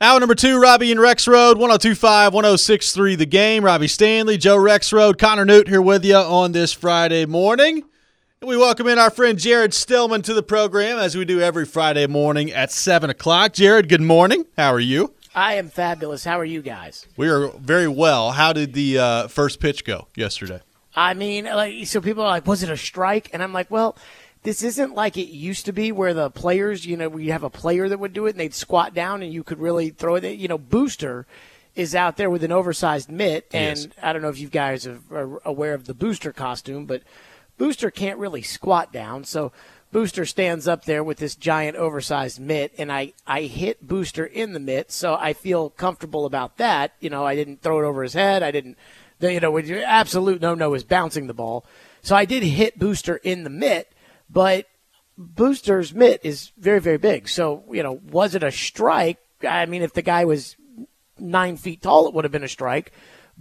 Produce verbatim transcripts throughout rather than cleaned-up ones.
Hour number two, Robbie and Rexroad, one oh two point five, one oh six point three The Game. Robbie Stanley, Joe Rexroad, Connor Newt here with you on this Friday morning. And we welcome in our friend Jared Stillman to the program, as we do every Friday morning at seven o'clock. Jared, good morning. How are you? I am fabulous. How are you guys? We are very well. How did the uh, first pitch go yesterday? I mean, like, so people are like, was it a strike? And I'm like, well, this isn't like it used to be where the players, you know, we have a player that would do it and they'd squat down and you could really throw it. You know, Booster is out there with an oversized mitt. And yes. I don't know if you guys are aware of the Booster costume, but Booster can't really squat down. So Booster stands up there with this giant oversized mitt, and I, I hit Booster in the mitt, so I feel comfortable about that. You know, I didn't throw it over his head. I didn't, you know, absolute no-no is bouncing the ball. So I did hit Booster in the mitt, but Booster's mitt is very, very big. So, you know, was it a strike? I mean, if the guy was nine feet tall, it would have been a strike.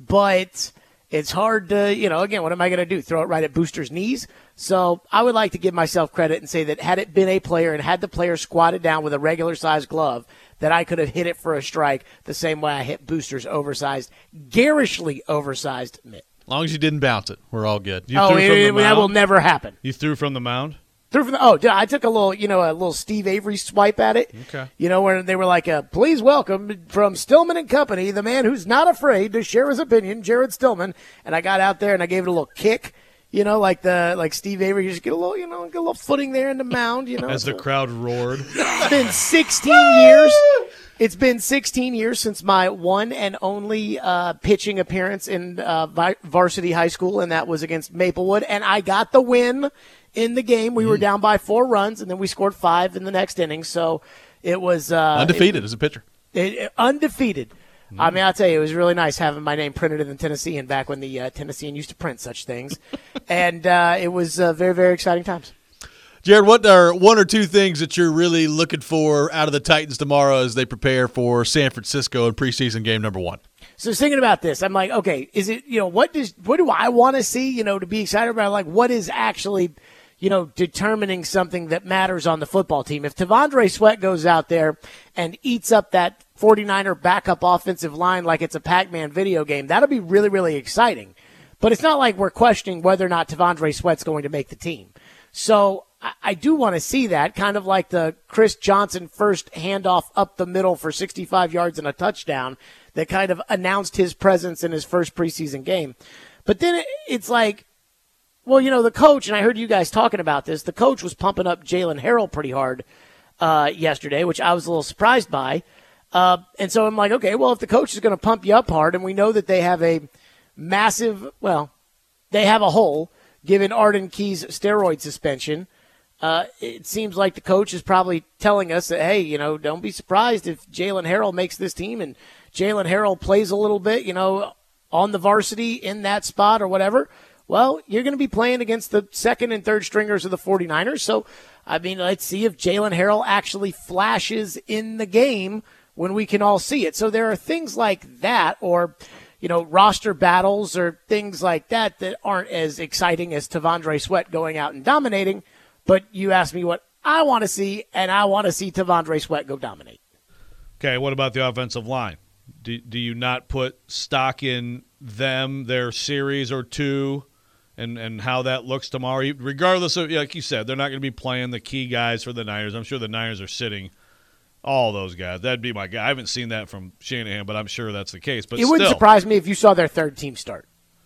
But it's hard to, you know, again, what am I going to do? Throw it right at Booster's knees? So I would like to give myself credit and say that had it been a player and had the player squatted down with a regular-sized glove, that I could have hit it for a strike the same way I hit Booster's oversized, garishly oversized mitt. As long as you didn't bounce it, we're all good. You oh, threw it, from the it, that will never happen. You threw from the mound? Threw from the, oh, I took a little, you know, a little Steve Avery swipe at it. Okay. You know, where they were like, uh, please welcome from Stillman and Company, the man who's not afraid to share his opinion, Jared Stillman. And I got out there and I gave it a little kick, you know, like the like Steve Avery. You just get a little, you know, get a little footing there in the mound, you know. As the crowd roared. It's been sixteen years. It's been sixteen years since my one and only uh, pitching appearance in uh, vi- varsity high school, and that was against Maplewood. And I got the win in the game. We were down by four runs, and then we scored five in the next inning. So it was uh, Undefeated it, as a pitcher. It, it, undefeated. Mm. I mean, I'll tell you, it was really nice having my name printed in the Tennessean back when the uh, Tennessean used to print such things. and uh, it was uh, very, very exciting times. Jared, what are one or two things that you're really looking for out of the Titans tomorrow as they prepare for San Francisco in preseason game number one? So I was thinking about this. I'm like, okay, is it, you know, what does, what do I want to see, you know, to be excited about? Like, what is actually, you know, determining something that matters on the football team? If T'Vondre Sweat goes out there and eats up that forty-niner backup offensive line like it's a Pac-Man video game, that'll be really, really exciting. But it's not like we're questioning whether or not T'Vondre Sweat's going to make the team. So I do want to see that, kind of like the Chris Johnson first handoff up the middle for sixty-five yards and a touchdown that kind of announced his presence in his first preseason game. But then it's like, well, you know, the coach, and I heard you guys talking about this, the coach was pumping up Jalen Harrell pretty hard uh, yesterday, which I was a little surprised by. Uh, and so I'm like, okay, well, if the coach is going to pump you up hard, and we know that they have a massive, well, they have a hole, given Arden Key's steroid suspension, Uh, it seems like the coach is probably telling us that, hey, you know, don't be surprised if Jalen Harrell makes this team and Jalen Harrell plays a little bit, you know, on the varsity in that spot or whatever. Well, you're going to be playing against the second and third stringers of the forty-niners. So, I mean, let's see if Jalen Harrell actually flashes in the game when we can all see it. So there are things like that, or, you know, roster battles or things like that that aren't as exciting as T'Vondre Sweat going out and dominating. But you asked me what I want to see, and I want to see T'Vondre Sweat go dominate. Okay, what about the offensive line? Do, do you not put stock in them, their series or two, and, and how that looks tomorrow? Regardless of, like you said, they're not going to be playing the key guys for the Niners. I'm sure the Niners are sitting all those guys. That'd be my guy. I haven't seen that from Shanahan, but I'm sure that's the case. But it wouldn't still, surprise me if you saw their third team start.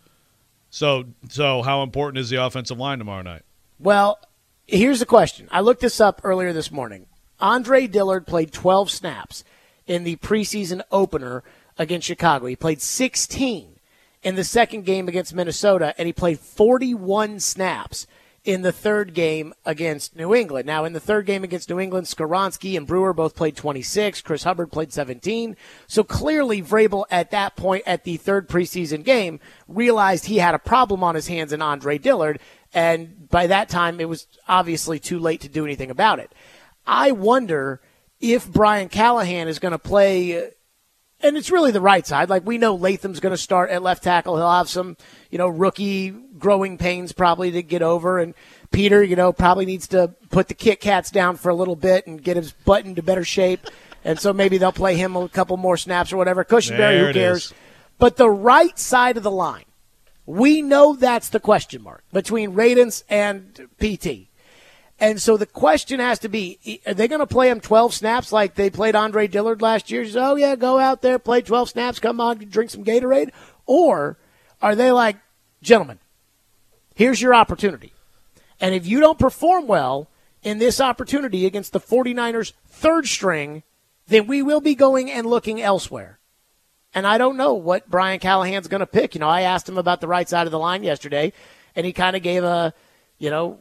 So, so how important is the offensive line tomorrow night? Well, here's the question. I looked this up earlier this morning. Andre Dillard played twelve snaps in the preseason opener against Chicago. He played sixteen in the second game against Minnesota, and he played forty-one snaps in the third game against New England. Now, in the third game against New England, Skoronski and Brewer both played twenty-six. Chris Hubbard played seventeen. So clearly, Vrabel at that point at the third preseason game realized he had a problem on his hands in Andre Dillard, and by that time, it was obviously too late to do anything about it. I wonder if Brian Callahan is going to play, and it's really the right side. Like, we know Latham's going to start at left tackle. He'll have some, you know, rookie growing pains probably to get over. And Peter, you know, probably needs to put the Kit Kats down for a little bit and get his butt into better shape. And so maybe they'll play him a couple more snaps or whatever. Cushenberry, There who it cares? is. But the right side of the line, we know that's the question mark between Radunz and P T. And so the question has to be, are they going to play him twelve snaps like they played Andre Dillard last year? Just, oh, yeah, go out there, play twelve snaps, come on, drink some Gatorade? Or are they like, gentlemen, here's your opportunity. And if you don't perform well in this opportunity against the 49ers' third string, then we will be going and looking elsewhere. And I don't know what Brian Callahan's going to pick. You know, I asked him about the right side of the line yesterday, and he kind of gave a, you know,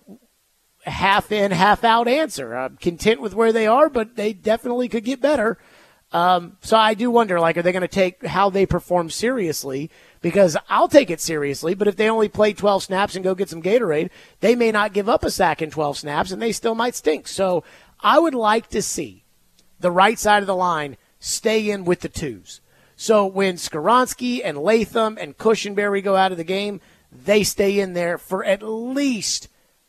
half in, half out answer. I'm content with where they are, but they definitely could get better. Um, so I do wonder, like, are they going to take how they perform seriously? Because I'll take it seriously, but if they only play twelve snaps and go get some Gatorade, they may not give up a sack in twelve snaps, and they still might stink. So I would like to see the right side of the line stay in with the twos. So when Skoronski and Latham and Cushenberry go out of the game, they stay in there for at least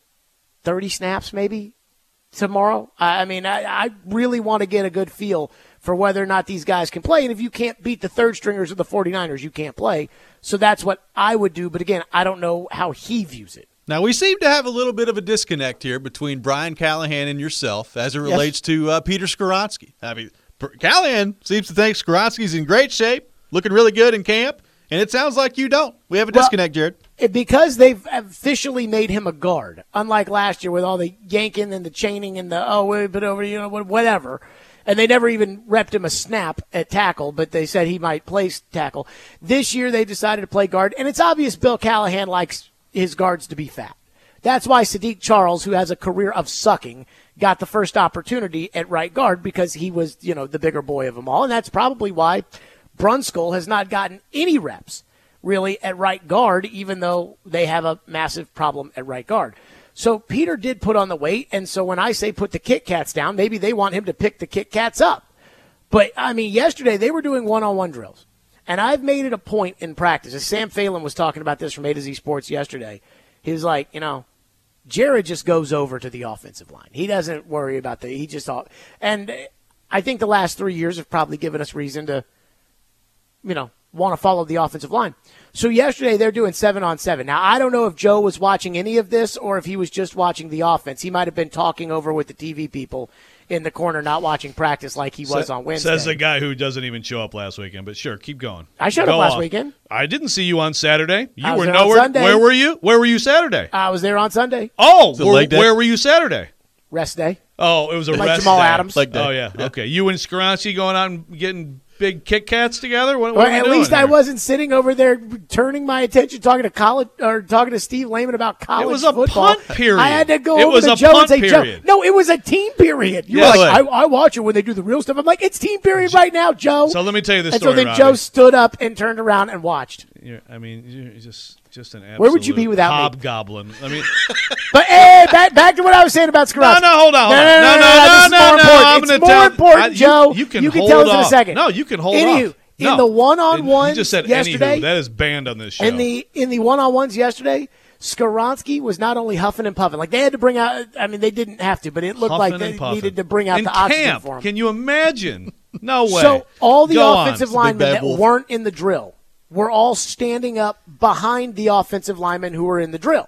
thirty snaps maybe tomorrow. I mean, I, I really want to get a good feel for whether or not these guys can play. And if you can't beat the third stringers of the 49ers, you can't play. So that's what I would do. But again, I don't know how he views it. Now, we seem to have a little bit of a disconnect here between Brian Callahan and yourself as it relates Yes. to uh, Peter Skoronski. I mean, Callahan seems to think Skoronski's in great shape, looking really good in camp, and it sounds like you don't. We have a Well, disconnect, Jared. It- Because they've officially made him a guard, unlike last year with all the yanking and the chaining and the, oh, wait, but over, you know, whatever. And they never even repped him a snap at tackle, but they said he might play tackle. This year they decided to play guard, and it's obvious Bill Callahan likes his guards to be fat. That's why Sadiq Charles, who has a career of sucking, got the first opportunity at right guard because he was, you know, the bigger boy of them all. And that's probably why Brunskill has not gotten any reps really at right guard, even though they have a massive problem at right guard. So Peter did put on the weight, and so when I say put the Kit Kats down, maybe they want him to pick the Kit Kats up. But, I mean, yesterday they were doing one-on-one drills. And I've made it a point in practice, as Sam Phelan was talking about this from A to Z Sports yesterday. He was like, you know, Jared just goes over to the offensive line. He doesn't worry about the – he just – and I think the last three years have probably given us reason to, you know, want to follow the offensive line. So yesterday they're doing seven on seven. Now, I don't know if Joe was watching any of this or if he was just watching the offense. He might have been talking over with the T V people in the corner, not watching practice like he was Sa- on Wednesday. Says the guy who doesn't even show up last weekend. But sure, keep going. I showed Go up last on. weekend. I didn't see you on Saturday. You I was were there on nowhere. Sunday. Where were you? Where were you Saturday? I was there on Sunday. Oh, it a where, leg day? where were you Saturday? Rest day. Oh, it was a Like rest Jamal day. Adams. Leg day. Oh yeah. Yeah. Okay. You and Skoronski going out and getting big Kit Kats together? What, what Well, are we at doing least I here? wasn't sitting over there turning my attention, talking to college or talking to Steve Lehman about college It was a football. punt period. I had to go It over was to a Joe and punt say, period. Joe, no, it was a team period. You Yeah. were like, By I, I watch it when they do the real stuff. I'm like, it's team period right now, Joe. So let me tell you this and story, so then Robbie. Joe stood up and turned around and watched. You're, I mean, you're just just an absolute Where would you be without me? hobgoblin. I mean, But hey, back back to what I was saying about no, Skoronski. no, hold on, hold No, on. no, no, no, no, no, no, this is more no, important. I'm It's gonna more tell- important, I- you- Joe. You can You can hold tell us in a off. second. No, you can hold Anywho, off. in No. the one-on-ones You just said yesterday- anywho. That is banned on this show. In the in the one-on-ones yesterday, Skoronski was not only huffing and puffing. Like, they had to bring out – I mean, they didn't have to, but it looked Huffing like they and puffing. needed to bring out in the oxygen camp, for him. Can you imagine? No way. So all the Go on. offensive It's the big linemen bad that wolf. weren't in the drill were all standing up behind the offensive linemen who were in the drill.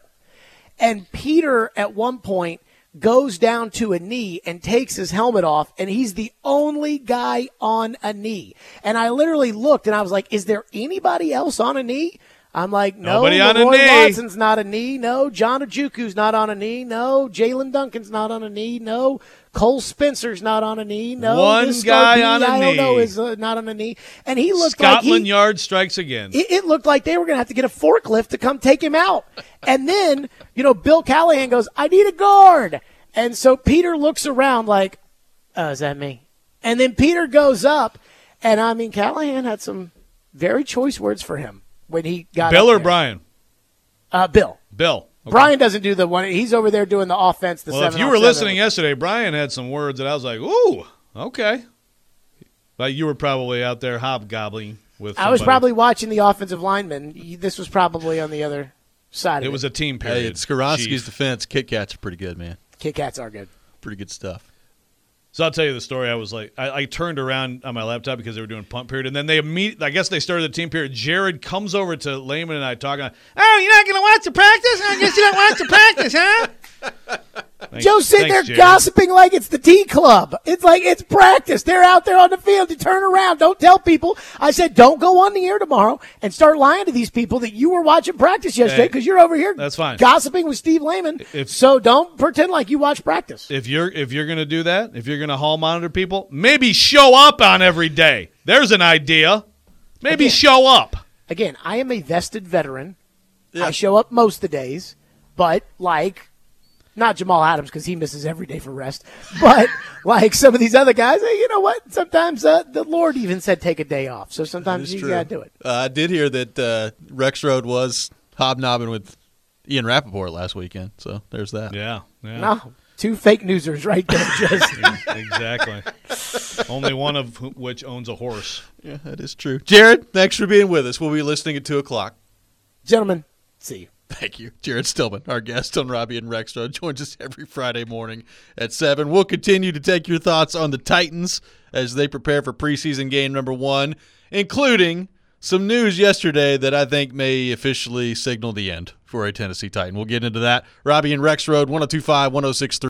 And Peter, at one point, goes down to a knee and takes his helmet off, and he's the only guy on a knee. And I literally looked, and I was like, is there anybody else on a knee? I'm like, no, Nobody on a Leroy knee. Watson's not a knee. No, John Ojukwu not on a knee. No, Jalen Duncan's not on a knee. No, Cole Spencer's not on a knee. No, One this guy Scardini, on a I don't know, knee. is uh, not on a knee. And he looked like Scotland he, Yard strikes again. it, it looked like they were going to have to get a forklift to come take him out. And then, you know, Bill Callahan goes, I need a guard. And so Peter looks around like, oh, is that me? And then Peter goes up, and I mean, Callahan had some very choice words for him when he got Bill up or there. Brian? Uh, Bill. Bill. Okay. Brian doesn't do the one. He's over there doing the offense. The Well, if seven you on were seven. listening yesterday, Brian had some words that I was like, ooh, okay. Like you were probably out there hobgobbling with I was somebody. probably watching the offensive lineman. This was probably on the other side It of was it. a team Hey, period. in Skoronski's Chief. defense, Kit Kats are pretty good, man. Kit Kats are good. Pretty good stuff. So I'll tell you the story. I was like, I, I turned around on my laptop because they were doing punt period, and then they immediately, I guess they started the team period. Jared comes over to Lehman and I talking. Oh, you're not going to watch the practice? I guess you don't watch the practice, huh? Thanks, Joe's sitting thanks, there Jared. gossiping like it's the T Club. It's like it's practice. They're out there on the field. You turn around. Don't tell people. I said, don't go on the air tomorrow and start lying to these people that you were watching practice yesterday because Hey, you're over here that's fine. gossiping with Steve Lehman. If- so don't pretend like you watch practice. If you're if you're going to do that, if you're going to hall monitor people, maybe show up on every day. There's an idea. Maybe Again. show up. Again, I am a vested veteran. Yeah. I show up most of the days, but like not Jamal Adams because he misses every day for rest, but like some of these other guys, hey, you know what? Sometimes uh, the Lord even said take a day off, so sometimes you true. got to do it. Uh, I did hear that uh, Rex Road was hobnobbing with Ian Rappaport last weekend, so there's that. Yeah. yeah. No, two fake newsers right there. Just Exactly. Only one of wh- which owns a horse. Yeah, that is true. Jared, thanks for being with us. We'll be listening at two o'clock. gentlemen, see you. Thank you. Jared Stillman, our guest on Robbie and Rex Road, joins us every Friday morning at seven. We'll continue to take your thoughts on the Titans as they prepare for preseason game number one, including some news yesterday that I think may officially signal the end for a Tennessee Titan. We'll get into that. Robbie and Rex Road, one oh two five, one oh six three.